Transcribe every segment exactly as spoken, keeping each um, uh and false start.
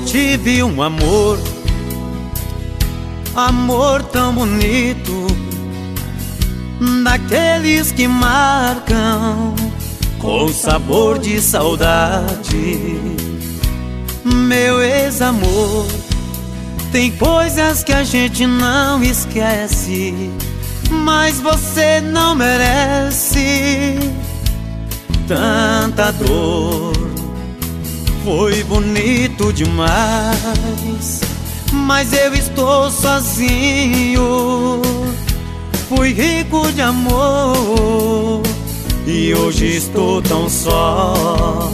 tive um amor, amor tão bonito, daqueles que marcam com sabor de saudade. Meu ex-amor, tem coisas que a gente não esquece, mas você não merece tanta dor. Foi bonito demais, mas eu estou sozinho. Fui rico de amor e hoje estou tão só.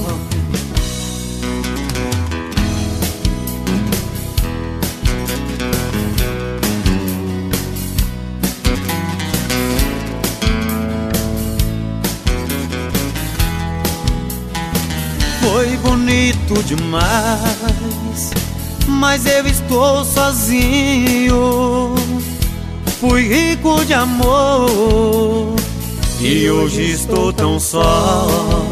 Foi bonito demais, mas eu estou sozinho. Fui rico de amor e hoje estou tão só.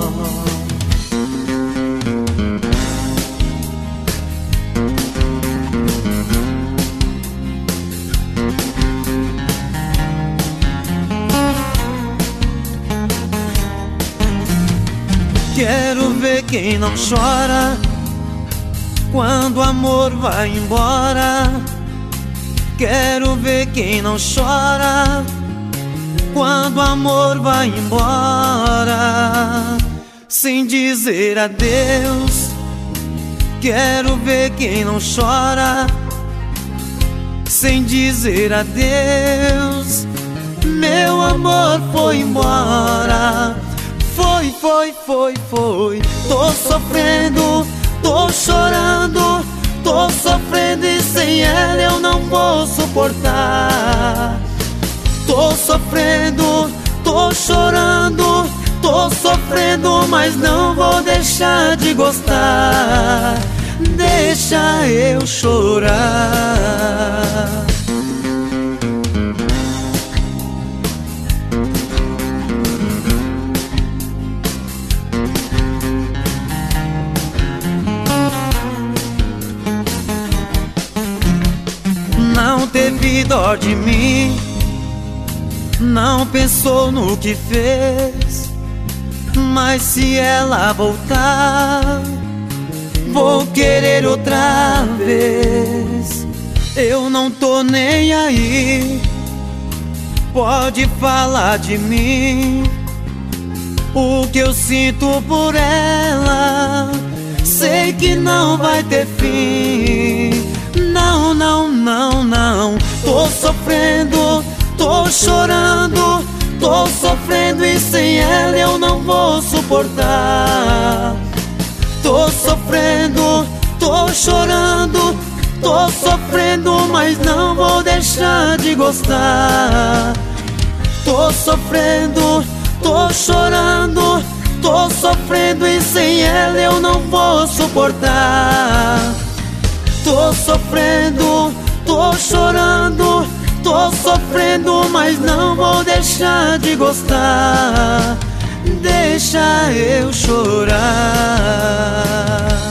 Quero ver quem não chora quando o amor vai embora. Quero ver quem não chora quando o amor vai embora sem dizer adeus. Quero ver quem não chora sem dizer adeus. Meu amor foi embora. Foi, foi, foi, foi. Tô sofrendo, tô chorando, tô sofrendo e sem ela eu não vou suportar. Tô sofrendo, tô chorando, tô sofrendo, mas não vou deixar de gostar. Deixa eu chorar. Não teve dó de mim, não pensou no que fez. Mas se ela voltar, vou querer outra vez. Eu não tô nem aí, pode falar de mim. O que eu sinto por ela, sei que não vai ter fim. Não, não, não, não. Tô sofrendo, tô chorando, tô sofrendo e sem ela eu não vou suportar. Tô sofrendo, tô chorando, tô sofrendo, mas não vou deixar de gostar. Tô sofrendo, tô chorando, tô sofrendo e sem ela eu não vou suportar. Tô sofrendo, tô chorando, tô sofrendo, mas não vou deixar de gostar. Deixa eu chorar.